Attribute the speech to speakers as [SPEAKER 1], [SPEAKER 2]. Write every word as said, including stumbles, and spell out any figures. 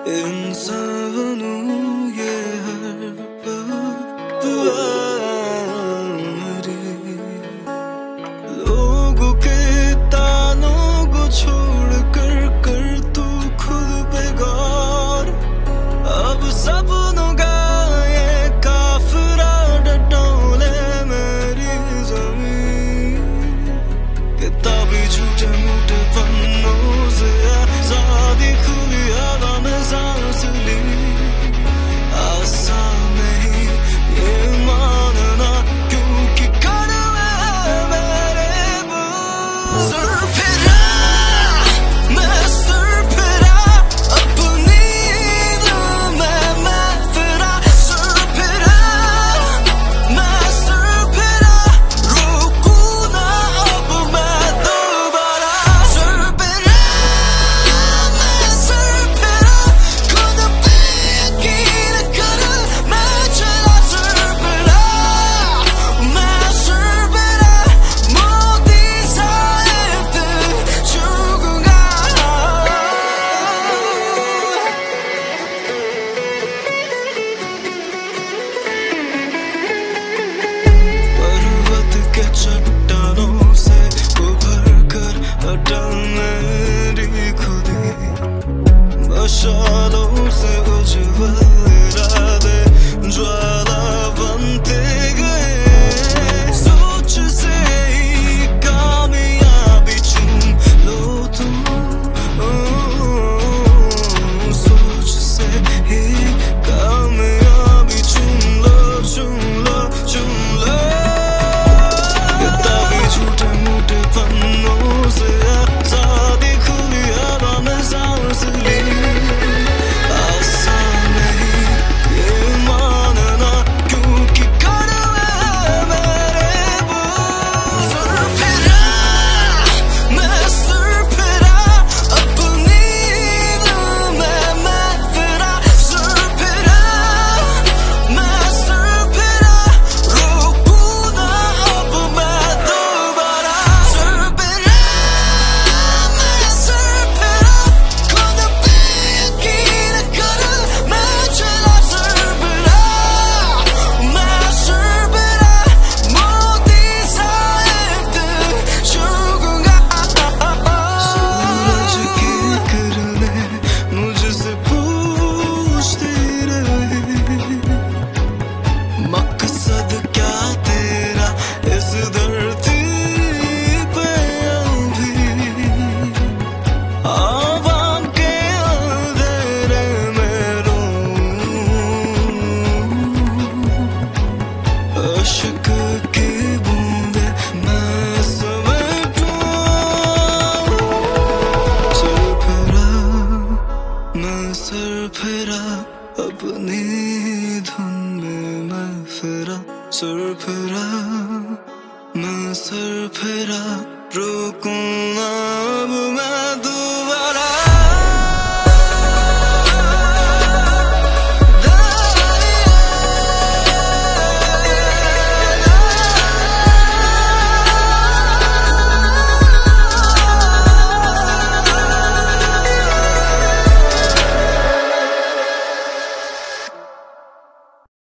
[SPEAKER 1] इंसान बनूं ये हर पल दुआ मेरी। लोगों के तानों को छोड़ कर कर तू खुद पे गौर। अब सपनों का ये काफिला डटोले मेरी ज़मीन। किताबी झूठे मूठे पन्नों से आज़ादी खुली हवा में सांस ली। आसान नहीं ये मानना क्योंकि कड़वे हैं मेरे बोल। सर फिरा मैं सर फिरा अपनी धुन में मैं फिरा। सर फिरा मैं सर फिरा रोकूं ना अब मैं दोबारा। सर फिरा मैं सर फिरा खुद पे यकीन कर मैं चला। सर फिरा मैं सर फिरा मोती साहिब चूकूंगा। पर्वत के चट्टानों से उभर कर हटा मेरी खुदी। मशालों से उज्ज्वल इरादे ज्वाला बनते गए। सोच से ही कामयाबी चूम लो तुम। ओ, सोच से ही कामयाबी चूम लो चूम लो चूम लो। किताबी झूठे मूठे पन्नों से आज़ादी खुली हवा में सांस ली। आसान नहीं ये मानना क्योंकि कड़वे हैं मेरे बोल। सर फिरा मैं सर फिरा अपनी धुन में मैं फिरा। सर फिरा मैं सर फिरा रोकूं ना अब मैं दोबारा। सर फिरा मैं सर फिरा खुद पे यकीन कर मैं चला। सर फिरा मैं सर फिरा मोती साहिब चूकूंगा। सूरज की किरणें मुझसे पूछती रही मकसद क्या तेरा इस धरती पे अभी। आवाम के अंधेरे में रोऊं अश्क की बूंदे मैं समेटूं। सर फिरा मैं सर फिरा अपनी धुन में मैं फिरा। सर फिरा मैं सर फिरा रोकूं ना